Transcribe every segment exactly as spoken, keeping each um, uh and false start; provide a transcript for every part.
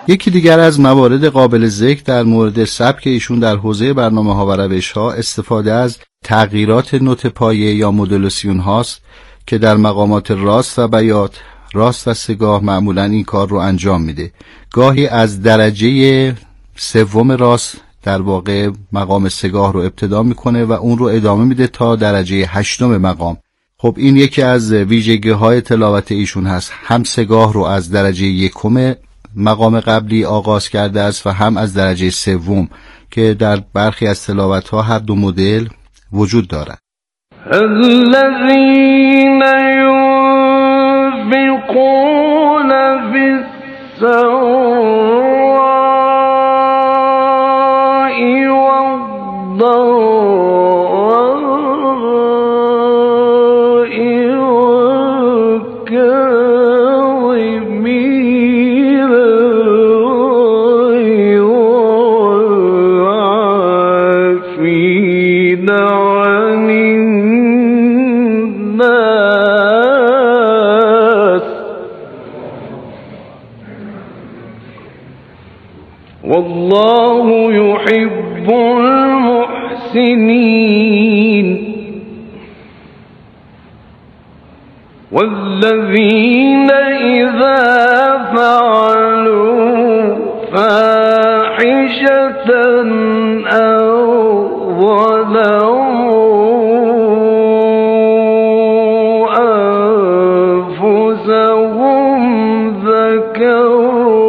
یکی دیگر از موارد قابل ذکر در مورد سبک ایشون در حوزه برنامه ها و روش ها استفاده از تغییرات نوت پایه یا مدولاسیون هاست که در مقامات راست و بیات، راست و سه‌گاه معمولا این کار رو انجام میده. گاهی از درجه سوم راست در واقع مقام سه‌گاه رو ابتدا میکنه و اون رو ادامه میده تا درجه هشتم مقام. خب این یکی از ویژگی های تلاوت ایشون هست، هم سه‌گاه رو از درجه یکم مقام قبلی آغاز کرده است و هم از درجه سوم که در برخی از تلاوت ها هر دو مدل وجود دارد. الذين ينفقون في السراء والضراء والكاظمين الغيظ والعافين عن الناس والله يحب المحسنين والذين إذا فعلوا فاحشة أو ظلموا أنفسهم ذكروا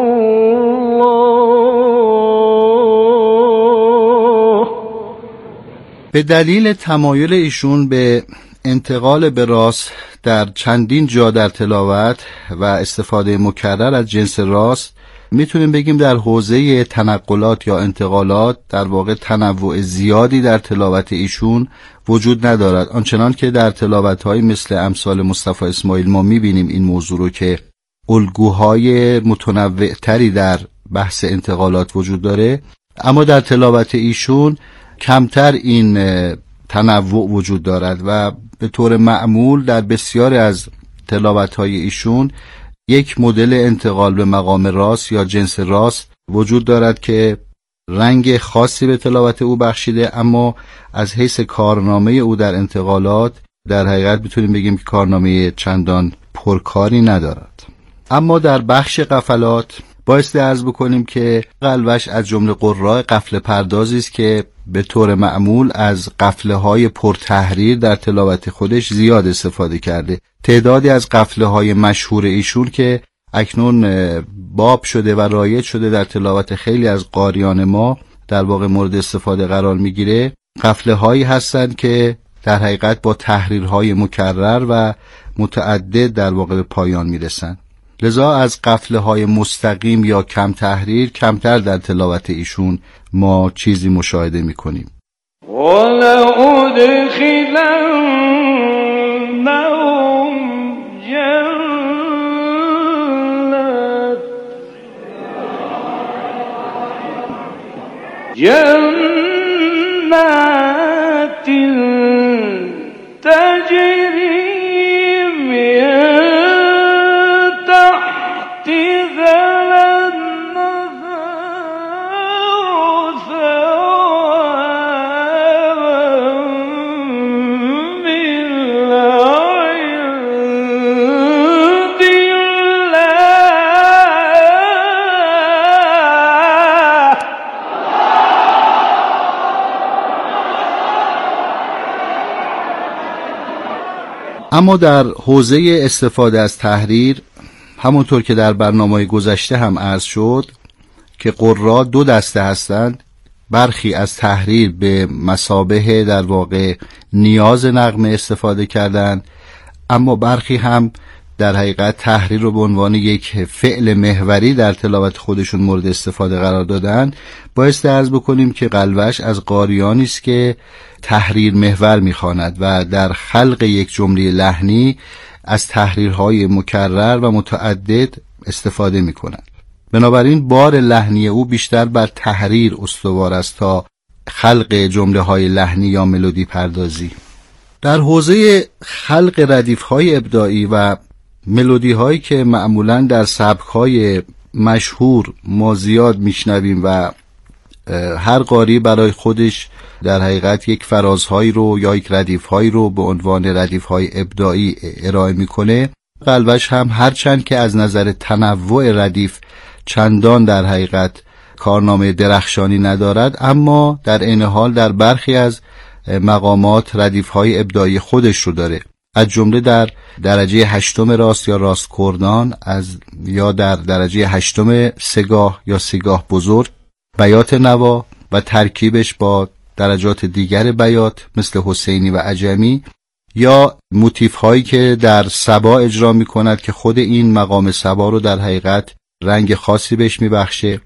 به دلیل تمایل ایشون به انتقال به راست در چندین جا در تلاوت و استفاده مکرر از جنس راست، میتونیم بگیم در حوزه تنقلات یا انتقالات در واقع تنوع زیادی در تلاوت ایشون وجود ندارد، آنچنان که در تلاوت‌های مثل امثال مصطفی اسماعیل ما میبینیم این موضوع رو که الگوهای متنوع تری در بحث انتقالات وجود داره. اما در تلاوت ایشون کمتر این تنوع وجود دارد و به طور معمول در بسیاری از تلاوت‌های ایشون یک مدل انتقال به مقام راست یا جنس راست وجود دارد که رنگ خاصی به تلاوت او بخشیده، اما از حیث کارنامه او در انتقالات در حقیقت میتونیم بگیم که کارنامه چندان پرکاری ندارد. اما در بخش قفلات بایستی عرض بکنیم که قلوش از جمله قراء قفله پردازی است که به طور معمول از قفله های پرتحریر در تلاوت خودش زیاد استفاده کرده. تعدادی از قفله های مشهور ایشون که اکنون باب شده و رایج شده در تلاوت خیلی از قاریان ما در واقع مورد استفاده قرار میگیره، قفله هایی هستند که در حقیقت با تحریرهای مکرر و متعدد در واقع به پایان میرسند. لذا از قفله های مستقیم یا کم تحریر کمتر در تلاوت ایشون ما چیزی مشاهده میکنیم. وَلَأُدْخِلَنَّهُمْ جَنَّاتٍ تَجْرِي اما در حوزه استفاده از تحریر همونطور که در برنامه گذشته هم عرض شد که قراء دو دسته هستند، برخی از تحریر به مثابه در واقع نیاز نغمه استفاده کردند، اما برخی هم در حقیقت تحریر رو به عنوان یک فعل محوری در تلاوت خودشون مورد استفاده قرار دادن. بایستی عرض بکنیم که قلوش از قاریانی است که تحریر محور میخواند و در خلق یک جمله لحنی از تحریرهای مکرر و متعدد استفاده میکنند. بنابراین بار لحنی او بیشتر بر تحریر استوار است تا خلق جمله های لحنی یا ملودی پردازی. در حوزه خلق ردیف های ابداعی و ملودی هایی که معمولاً در سبک های مشهور ما زیاد میشنویم و هر قاری برای خودش در حقیقت یک فرازهایی رو یا یک ردیفهایی رو به عنوان ردیفهای ابداعی ارائه میکنه. قلبش هم هرچند که از نظر تنوع ردیف چندان در حقیقت کارنامه درخشانی ندارد، اما در این حال در برخی از مقامات ردیفهای ابداعی خودش رو داره، از جمله در درجه هشتم راست یا راست کردان، از یا در درجه هشتم سگاه یا سگاه بزرگ، بیات نوا و ترکیبش با درجات دیگر بیات مثل حسینی و عجمی، یا موتیف هایی که در سبا اجرا می کند که خود این مقام سبا رو در حقیقت رنگ خاصی بهش می بخشه.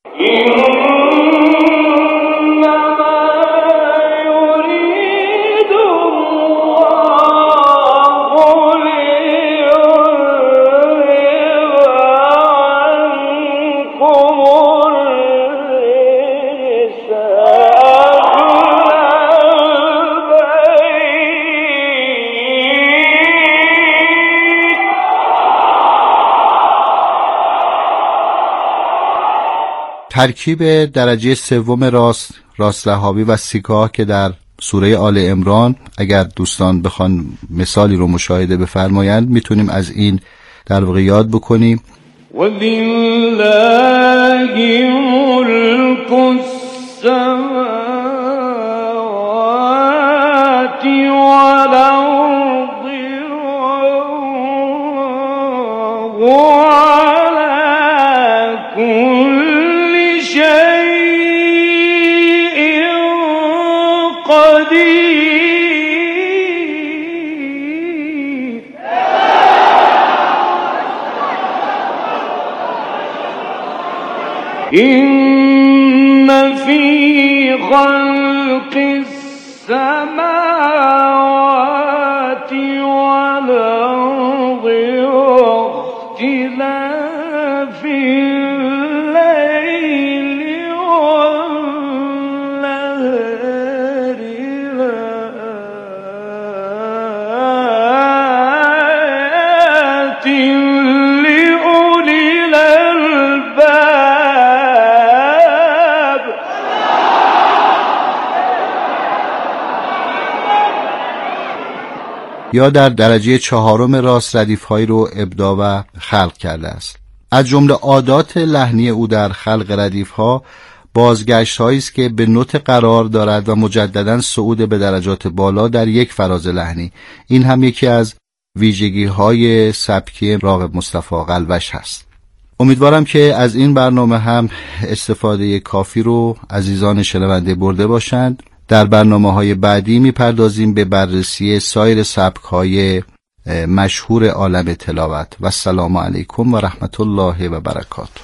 ترکیب درجه سوم راست، راست رهابی و سیگاه که در سوره آل عمران اگر دوستان بخوان مثالی رو مشاهده بفرمایند میتونیم از این در واقع یاد بکنیم. وَلِلَّهِ مُلْكُ السَّمَاوَاتِ وَالْأَرْضِ وَهُوَ عَلَى كُلِّ شَيْءٍ قَدِيرٌ. إِنَّ فِي خَلْقِ السَّمَاوَاتِ وَالْأَرْضِ وَاخْتِلَافِ اللَّيْلِ وَالنَّهَارِ لَآيَاتٍ لِأُولِي الْأَلْبَابِ. یا در درجه چهارم راست ردیف‌هایی رو ابداع و خلق کرده است. از جمله عادات لحنی او در خلق ردیف‌ها بازگشت‌هایی است که به نوت قرار دارد و مجدداً صعود به درجات بالا در یک فراز لحنی. این هم یکی از ویژگی‌های سبکی راغب مصطفی قلوش هست. امیدوارم که از این برنامه هم استفاده کافی رو عزیزان شنونده برده باشند. در برنامه‌های بعدی می‌پردازیم به بررسی سایر سبک‌های مشهور عالم تلاوت. و السلام علیکم و رحمت الله و برکاته.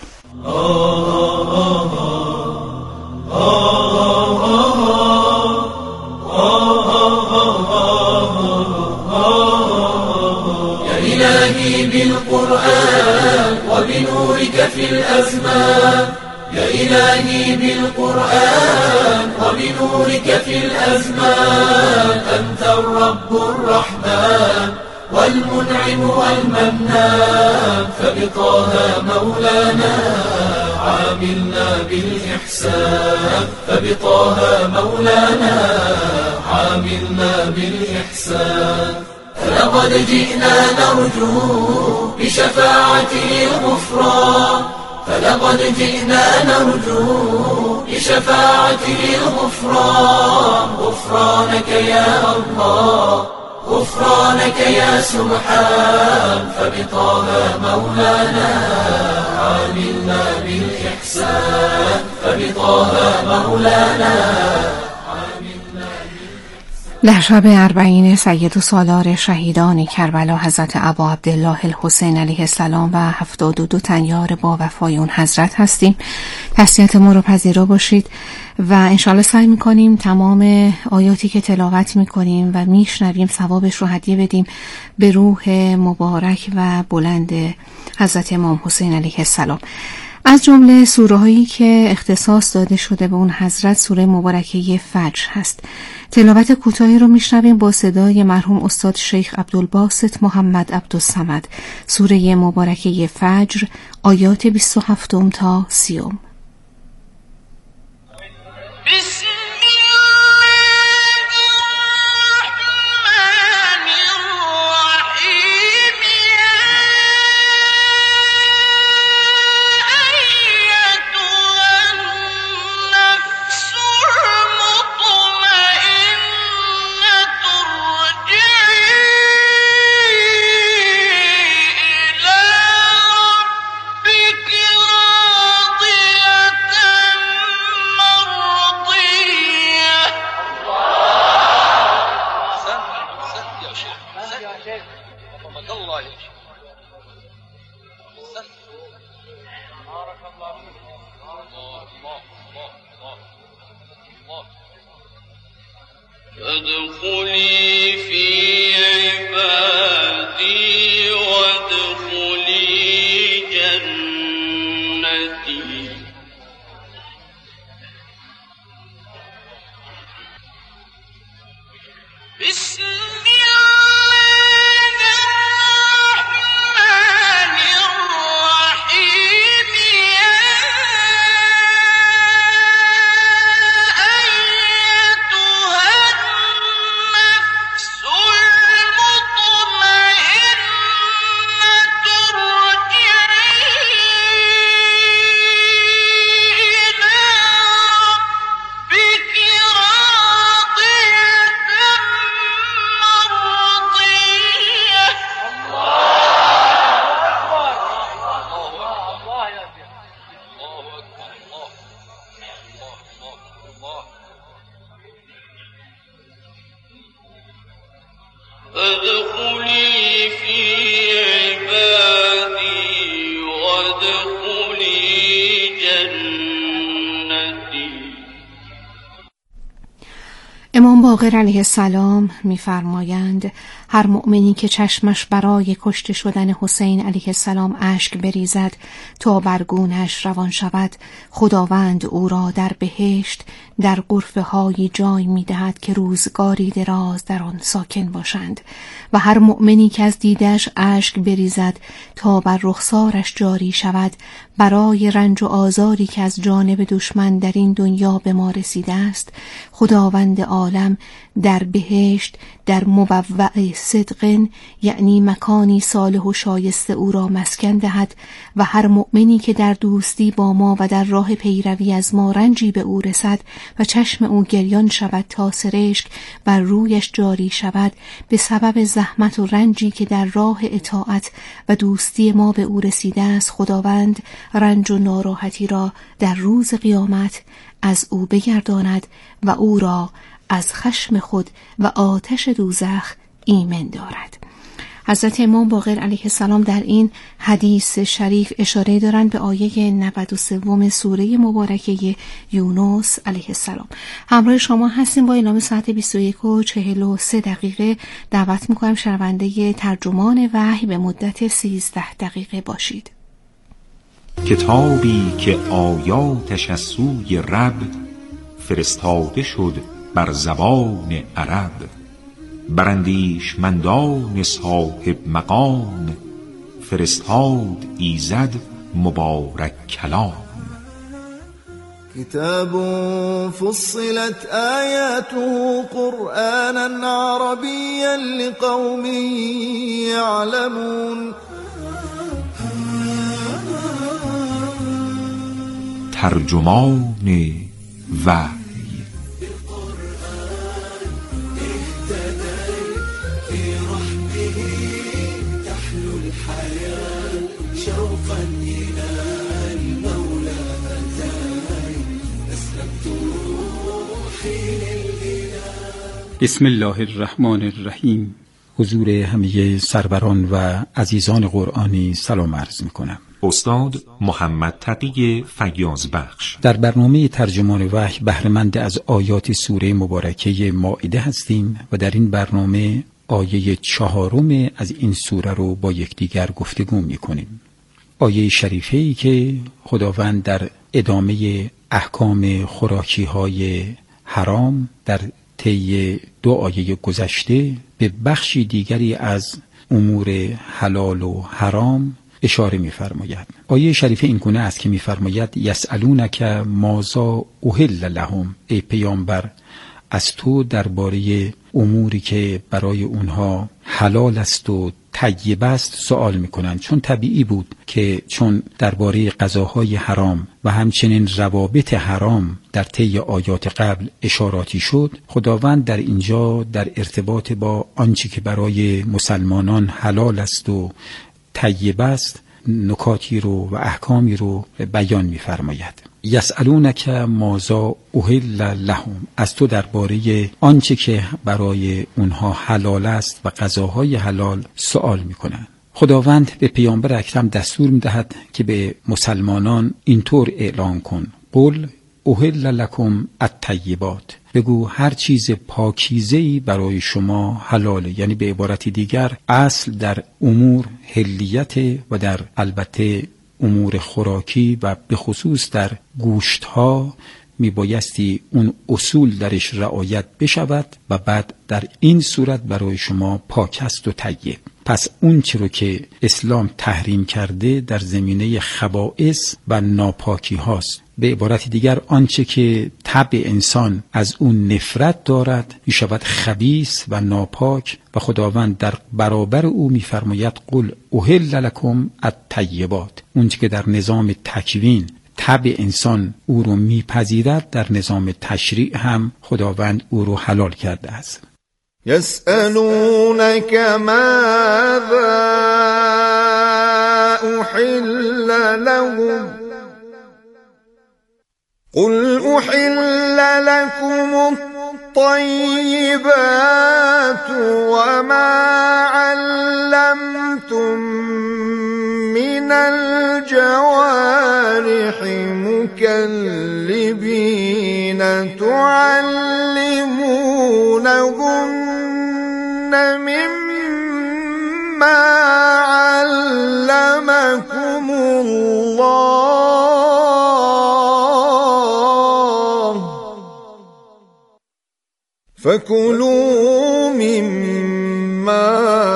يا إلهي بالقرآن وبنورك في الأزمان، يا إلهي بالقرآن وبنورك في الأزمان، أنت الرب الرحمن والمنعم والمنان، فبطه مولانا عاملنا بالإحسان، فبطه مولانا عاملنا بالإحسان. فلقد جئنا نرجو بشفاعته الغفران، فلقد جئنا نرجو بشفاعته الغفران، غفرانك يا الله، غفرانك يا سبحان، فبطه مولانا عاملنا بالإحسان، فبطه مولانا. در شب اربعین سید و سالار شهیدان کربلا حضرت ابا عبدالله الحسین علیه السلام و هفتاد و دو تن یار با وفای اون حضرت هستیم. تسلیت ما رو پذیرا باشید و انشالله سعی میکنیم تمام آیاتی که تلاوت میکنیم و میشنویم ثوابش رو هدیه بدیم به روح مبارک و بلند حضرت امام حسین علیه السلام. از جمله سوره هایی که اختصاص داده شده به اون حضرت سوره مبارکه فجر هست. تلاوت کوتاهی رو میشنویم با صدای مرحوم استاد شیخ عبدالباسط محمد عبدالصمد. سوره مبارکه فجر، آیات بیست و هفت تا سی. ادخلی فی عبادی وادخلی جنتی. بسم ادخلی فی عبادی وادخلی جنتی. امام باقر علیه السلام می‌فرمایند هر مؤمنی که چشمش برای کشته شدن حسین علیه السلام اشک بریزد تا برگونش روان شود، خداوند او را در بهشت در غرفه های جای می‌دهد که روزگاری دراز در آن ساکن باشند. و هر مؤمنی که از دیدش اشک بریزد تا بر رخسارش جاری شود برای رنج و آزاری که از جانب دشمن در این دنیا به ما رسیده است، خداوند عالم در بهشت در مبوع صدق، یعنی مکانی صالح و شایسته او را مسکن دهد. و هر مؤمنی که در دوستی با ما و در راه پیروی از ما رنجی به او رسد و چشم او گریان شود تا سرشک بر رویش جاری شود به سبب زحمت و رنجی که در راه اطاعت و دوستی ما به او رسیده است، خداوند رنج و ناراحتی را در روز قیامت از او بگرداند و او را از خشم خود و آتش دوزخ ایمن دارد. حضرت امام باقر علیه السلام در این حدیث شریف اشاره دارند به آیه نود و سه سوره مبارکه یونس علیه السلام. همراه شما هستیم با اعلام ساعت بیست و یک و چهل و سه دقیقه. دعوت می‌کنم شنونده ترجمان وحی به مدت سیزده دقیقه باشید. کتابی که آیاتش از سوی رب فرستاده شد بر زبان عرب، براندیشمندان صاحب مقام فرستاد ایزد مبارک کلام. كتاب فصلت آياته قرآنا عربيا لقوم يعلمون. ترجمان وحی. بسم الله الرحمن الرحیم. حضور همه سروران و عزیزان قرآنی سلام عرض میکنم. استاد محمد تقی فیاض بخش. در برنامه ترجمان وحی بهره‌مند از آیات سوره مبارکه مائده هستیم و در این برنامه آیه چهارم از این سوره رو با یکدیگر گفتگو میکنیم. آیه شریفه ای که خداوند در ادامه احکام خوراکی های حرام در طی دو آیه گذشته به بخشی دیگری از امور حلال و حرام اشاره می‌فرماید. آیه شریفه این گونه است که می‌فرماید یسألونک ماذا احل لهم، ای پیامبر از تو درباره اموری که برای اونها حلال است و طیب است سوال میکنند، چون طبیعی بود که چون درباره غذاهای حرام و همچنین روابط حرام در طی آیات قبل اشاراتی شد، خداوند در اینجا در ارتباط با آنچه که برای مسلمانان حلال است و طیب است نکاتی رو و احکامی رو بیان می‌فرماید. یسألونک ماذا احل لهم، از تو درباره آنچه که برای اونها حلال است و غذاهای حلال سوال می‌کنند. خداوند به پیامبر اکرم دستور می‌دهد که به مسلمانان اینطور اعلام کن: قل احل لکم الطیبات، بگو هر چیز پاکیزه‌ای برای شما حلاله. یعنی به عبارت دیگر اصل در امور حلیت و در البته امور خوراکی و به خصوص در گوشت ها می بایستی اون اصول درش رعایت بشود و بعد در این صورت برای شما پاک است و طیب. پس اون چی رو که اسلام تحریم کرده در زمینه خبائث و ناپاکی هاست. به عبارت دیگر آنچه که طبع انسان از اون نفرت دارد می شود خبیث و ناپاک و خداوند در برابر او می فرماید قل احل لکم الطیبات. اون چی که در نظام تکوین طبع انسان او رو میپذیرد در نظام تشریع هم خداوند او رو حلال کرده است. يسألونك ماذا أحل لهم قل أحل لكم الطيبات وما علمتم من الجوارح مكلبين تعلمونهن مما علمكم الله فكلوا مما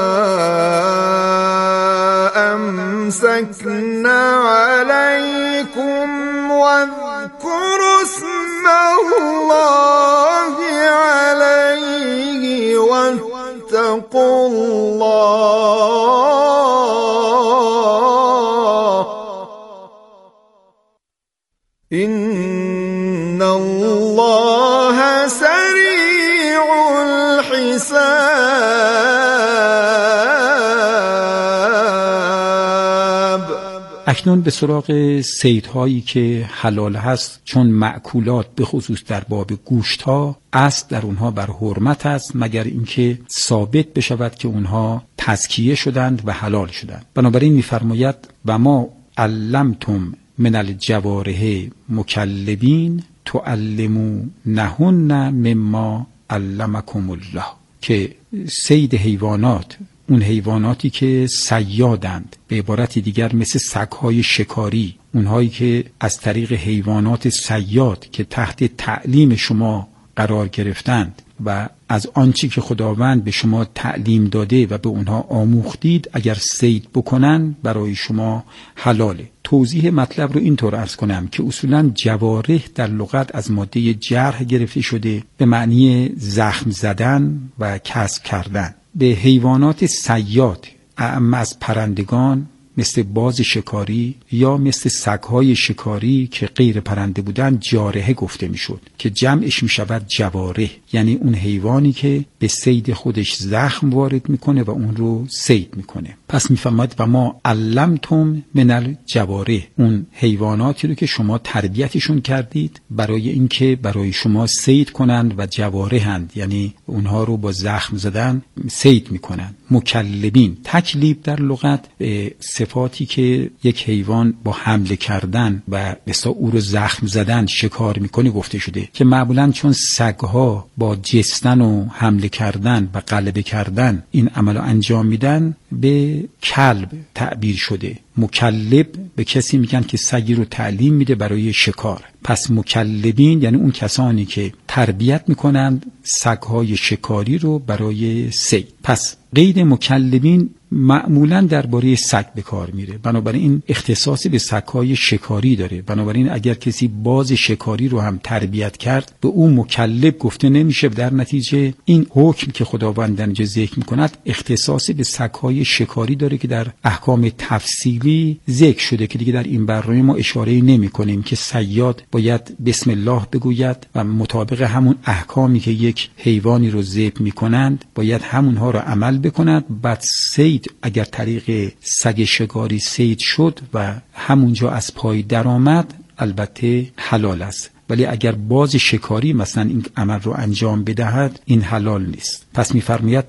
أمسكنا عليكم واذكروا اسم الله عليه واتقوا الله إن الله سريع الحساب. اکنون به سراغ صیدهایی که حلال هست، چون مأکولات به خصوص در باب گوشت ها اصل در اونها بر حرمت است مگر اینکه ثابت بشود که اونها تزکیه شدند و حلال شدند. بنابراین می‌فرماید و ما علمتم من الجوارح مکلبین تعلمونهن مما علمکم الله، که صید حیوانات، اون حیواناتی که صیادند، به عبارت دیگر مثل سگ‌های شکاری، اونهایی که از طریق حیوانات صیاد که تحت تعلیم شما قرار گرفتند و از آنچه که خداوند به شما تعلیم داده و به اونها آموختید اگر صید بکنن برای شما حلاله. توضیح مطلب رو اینطور عرض کنم که اصولاً جوارح در لغت از ماده جرح گرفته شده به معنی زخم زدن و کسب کردن. به حیوانات صیاد اعم از پرندگان مثل باز شکاری یا مثل سگ‌های شکاری که غیر پرنده بودن جارحه گفته میشد که جمعش میشود جوارح، یعنی اون حیوانی که به صید خودش زخم وارد میکنه و اون رو صید میکنه. پس میفهمد و ما علمتم من الجوارح، اون حیواناتی رو که شما تربیتشون کردید برای اینکه برای شما صید کنند و جوارحند، یعنی اونها رو با زخم زدن صید میکنند. مکلبین، تکلیب در لغت به صفاتی که یک حیوان با حمله کردن و مثلا او رو زخم زدن شکار میکنه گفته شده که معمولا چون سگها با جستن و حمله کردن و غلبه کردن این عملو انجام میدن به کلب تعبیر شده. مکلب به کسی میگن که سگی رو تعلیم میده برای شکار. پس مکلبین یعنی اون کسانی که تربیت میکنند سگهای شکاری رو برای صید. پس قید مکلبین معمولا درباره سگ به کار میره، بنابراین این اختصاصی به سگهای شکاری داره. بنابراین اگر کسی باز شکاری رو هم تربیت کرد به اون مکلب گفته نمیشه. در نتیجه این حکم که خداوند در اینجا ذکر میکند اختصاصی به سگهای شکاری داره که در احکام تفصیلی ذکر شده که دیگه در این برنامه ما اشاره نمی کنیم که صیاد باید بسم الله بگوید و مطابق همون احکامی که یک حیوانی رو ذبح میکنند باید همونها رو عمل بکند. بعد صید اگر طریق سگ شکاری صید شد و همونجا از پای درآمد البته حلال است، ولی اگر باز شکاری مثلا این عمل رو انجام بدهد این حلال نیست. پس می‌فرماید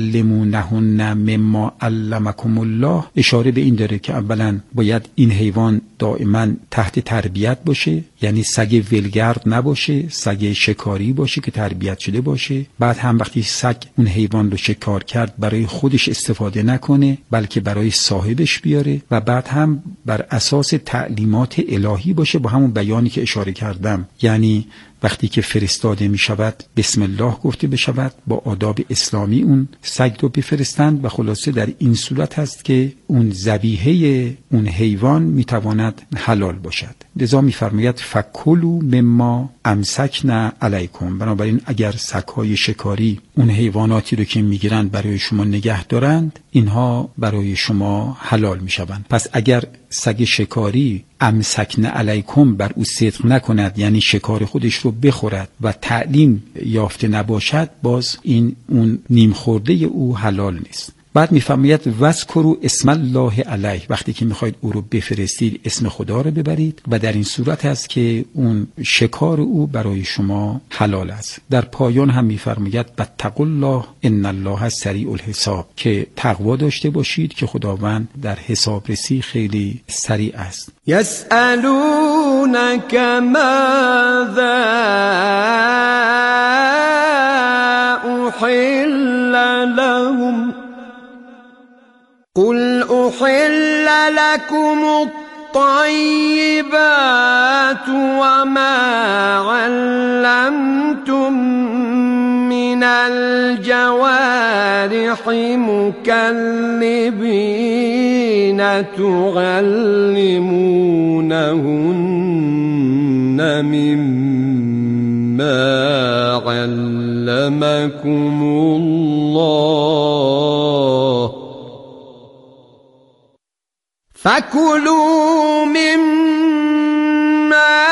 تعلمونهن مما علمکم الله، اشاره به این داره که اولا باید این حیوان دائما تحت تربیت باشه، یعنی سگ ولگرد نباشه، سگ شکاری باشه که تربیت شده باشه. بعد هم وقتی سگ اون حیوان رو شکار کرد برای خودش استفاده نکنه بلکه برای صاحبش بیاره و بعد هم بر اساس تعلیمات الهی باشه با همون بیانی که اشاره کردم، یعنی وقتی که فرستاده می شود بسم الله گفته بشود، با آداب اسلامی اون سگ رو بفرستند و خلاصه در این صورت هست که اون ذبیحه اون حیوان می تواند حلال باشد. لذا می فرماید فکلوا مما امسکنا علیکم. بنابراین اگر سگ‌های شکاری اون حیواناتی رو که میگیرند برای شما نگه دارند اینها برای شما حلال می شوند. پس اگر سگ شکاری امسکنا علیکم بر او صدق نکند، یعنی شکار خودش رو بخورد و تعلیم یافته نباشد، باز این اون نیم خورده او حلال نیست. بعد میفرماید وذکروا اسم الله علیه، وقتی که میخواید او رو بفرستید اسم خدا رو ببرید و در این صورت هست که اون شکار او برای شما حلال است. در پایان هم میفرماید واتقوا الله ان الله سریع الحساب، که تقوا داشته باشید که خداوند در حسابرسی خیلی سریع است. یسألونک ماذا احل لهم قل أحل لكم الطيبات وما علمتم من الجوارح مكلبين تعلمونهن مما علمكم الله فَكُلُوا مِمَّا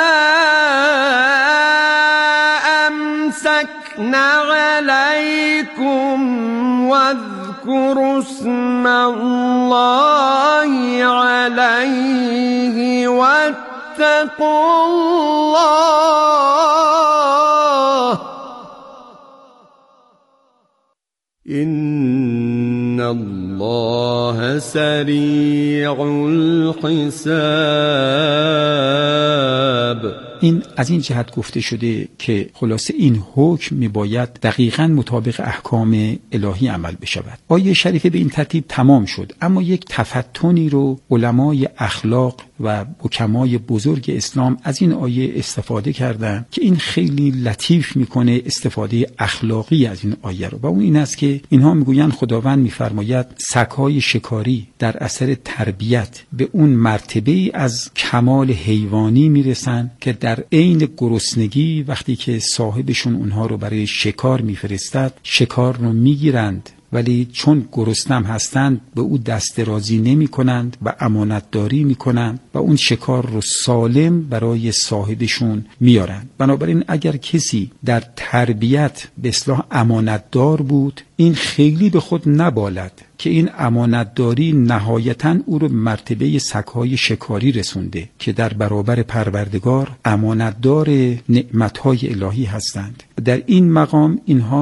أَمْسَكْنَا عَلَيْكُمْ وَاذْكُرُوا اسْمَ اللَّهِ عَلَيْهِ وَاتَّقُوا اللَّهَ إِنَّ الله سریع الحساب. این از این جهت گفته شده که خلاصه این حکم میباید دقیقاً مطابق احکام الهی عمل بشود. آیه شریفه به این ترتیب تمام شد، اما یک تفتنی رو علمای اخلاق و حکمای بزرگ اسلام از این آیه استفاده کردن که این خیلی لطیف میکنه استفاده اخلاقی از این آیه رو، و اون این است که اینها میگویند خداوند میفرماید سگ‌های شکاری در اثر تربیت به اون مرتبه از کمال حیوانی میرسن که در عین گرسنگی وقتی که صاحبشون اونها رو برای شکار میفرستد شکار رو میگیرند، ولی چون گرسنه هستند به او دست درازی نمی کنند و امانت داری می کنند و اون شکار رو سالم برای صاحبشون میارند. بنابراین اگر کسی در تربیت به اصطلاح امانت دار بود، این خیلی به خود نبالد که این امانتداری نهایتاً او رو مرتبه سگ‌های شکاری رسونده که در برابر پروردگار امانتدار نعمت‌های الهی هستند. در این مقام اینها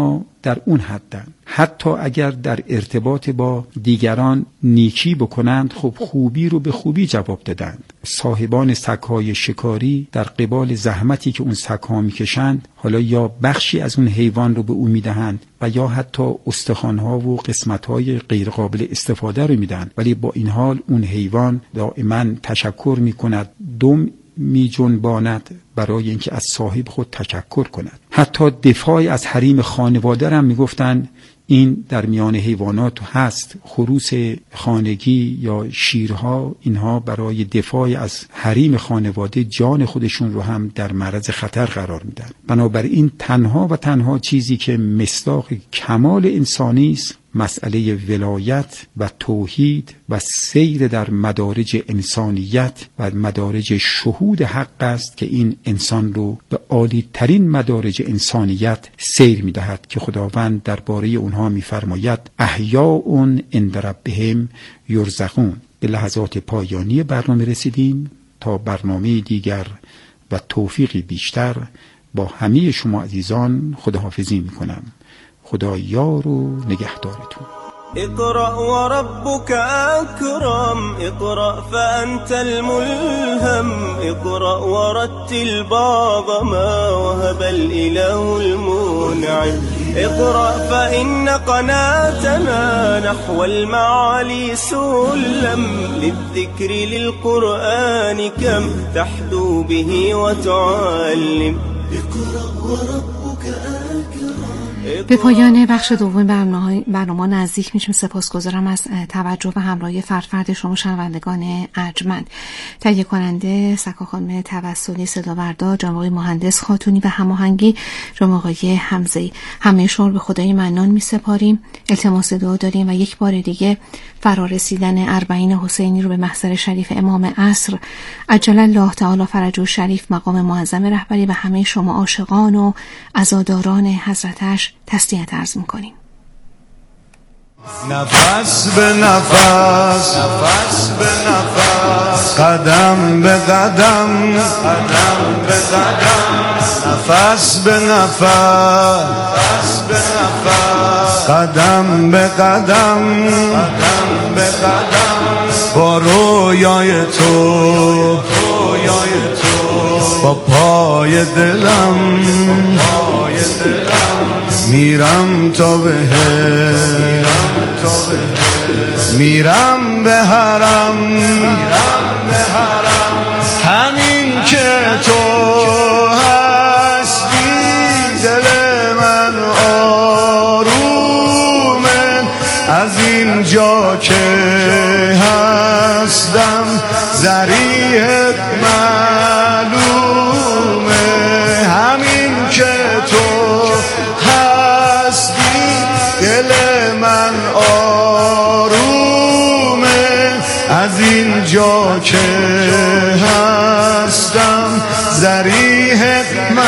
در اون حدن. حتی اگر در ارتباط با دیگران نیکی بکنند، خب خوبی رو به خوبی جواب دادند. صاحبان سگ‌های شکاری در قبال زحمتی که اون سگ‌ها میکشند، حالا یا بخشی از اون حیوان رو به او میدهند و یا حتی استخوان‌ها و قسمت‌های غیر قابل استفاده رو میدن، ولی با این حال اون حیوان دائما تشکر میکند، دم می جنباند برای اینکه از صاحب خود تشکر کند. حتی دفاع از حریم خانواده هم می گفتن این در میان حیوانات هست. خروس خانگی یا شیرها، اینها برای دفاع از حریم خانواده جان خودشون رو هم در معرض خطر قرار میدن. بنابراین تنها و تنها چیزی که مصداق کمال انسانی است مسئله ولایت و توحید و سیر در مدارج انسانیت و مدارج شهود حق است که این انسان رو به عالی ترین مدارج انسانیت سیر می‌دهد که خداوند درباره اونها می‌فرماید احیاء عند ربهم یرزقون. به لحظات پایانی برنامه رسیدیم. تا برنامه دیگر و توفیقی بیشتر با همه شما عزیزان خداحافظی می‌کنم. خدا یار و نگهدارتون. اقرأ وربك أكرم، اقرأ فأنت الملهم، اقرأ ورتل بعض ما وهب الإله المنعم، اقرأ فإن قناتنا نحو المعالي سلم، للذكر للقرآن كم تحدو به وتعلم، اقرأ وربك أكرم. به پایان بخش دوم برنامه نزدیک میشیم. سپاسگزارم از توجه و همراهی فرد فرد شما شنوندگان ارجمند. تهیه کننده سکا خانم توسلی، صدا بردار جناب آقای مهندس خاتونی و هماهنگی جناب آقای حمزه‌ای. همه شما به خدای منان میسپاریم، التماس دعا داریم و یک بار دیگه فرارسیدن اربعین حسینی رو به محضر شریف امام عصر عجل الله تعالی فرجه شریف مقام معظم رهبری و همه شما عاشقان و عزاداران حضرتش تسلیت عرض میکنیم. نفس به نفس، نفس به نفس، قدم به قدم، قدم به قدم، نفس به نفس، نفس به نفس، قدم به قدم، قدم به قدم، با رویای تو، رویای تو، با پای دلم، پای دلم، میرم تا بهت، میرم به حرم، میرم به حرم، همین که تو هستی دل من آرومه، از این جا که هستم ذریعت معلومه، همین که تو هستی دل من آرومه، از این جا که هستم ذریح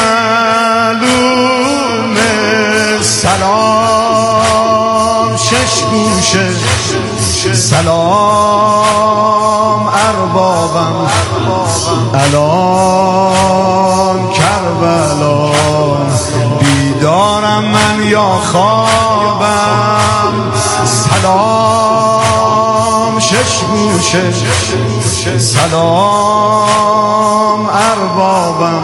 معلومه. سلام شش گوشه، سلام اربابم، الان کربلا، بیدارم من یا خوابم، سلام شش گوشه، سلام اربابم،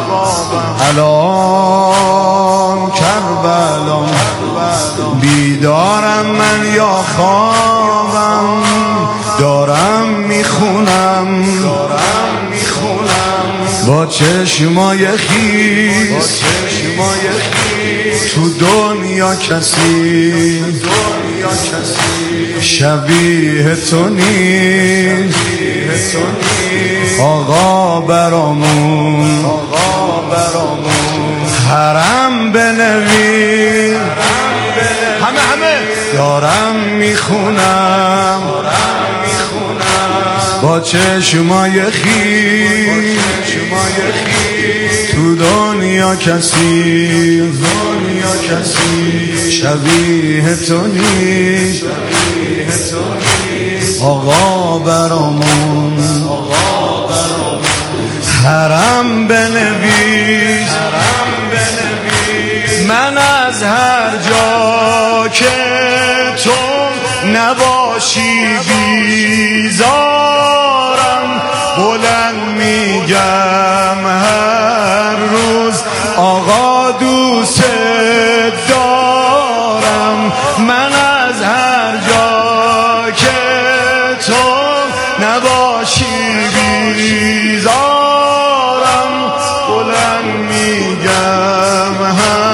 الان کربلا، بیدارم من یا خوابم، دارم میخونم، دارم میخونم با چشمای خیس، تو دنیا کسی شبیه تو نیست، آقا برامون حرم بنویس، همه همه دارم میخونم با چشمای خیس، تو دنیا کسی شبیه تو نیست، آقا برامون حرم بنویس، من از هر جا بلند میگم هر روز آقا دوست دارم، من از هر جا که تو نباشی بیزارم. بلند میگم هر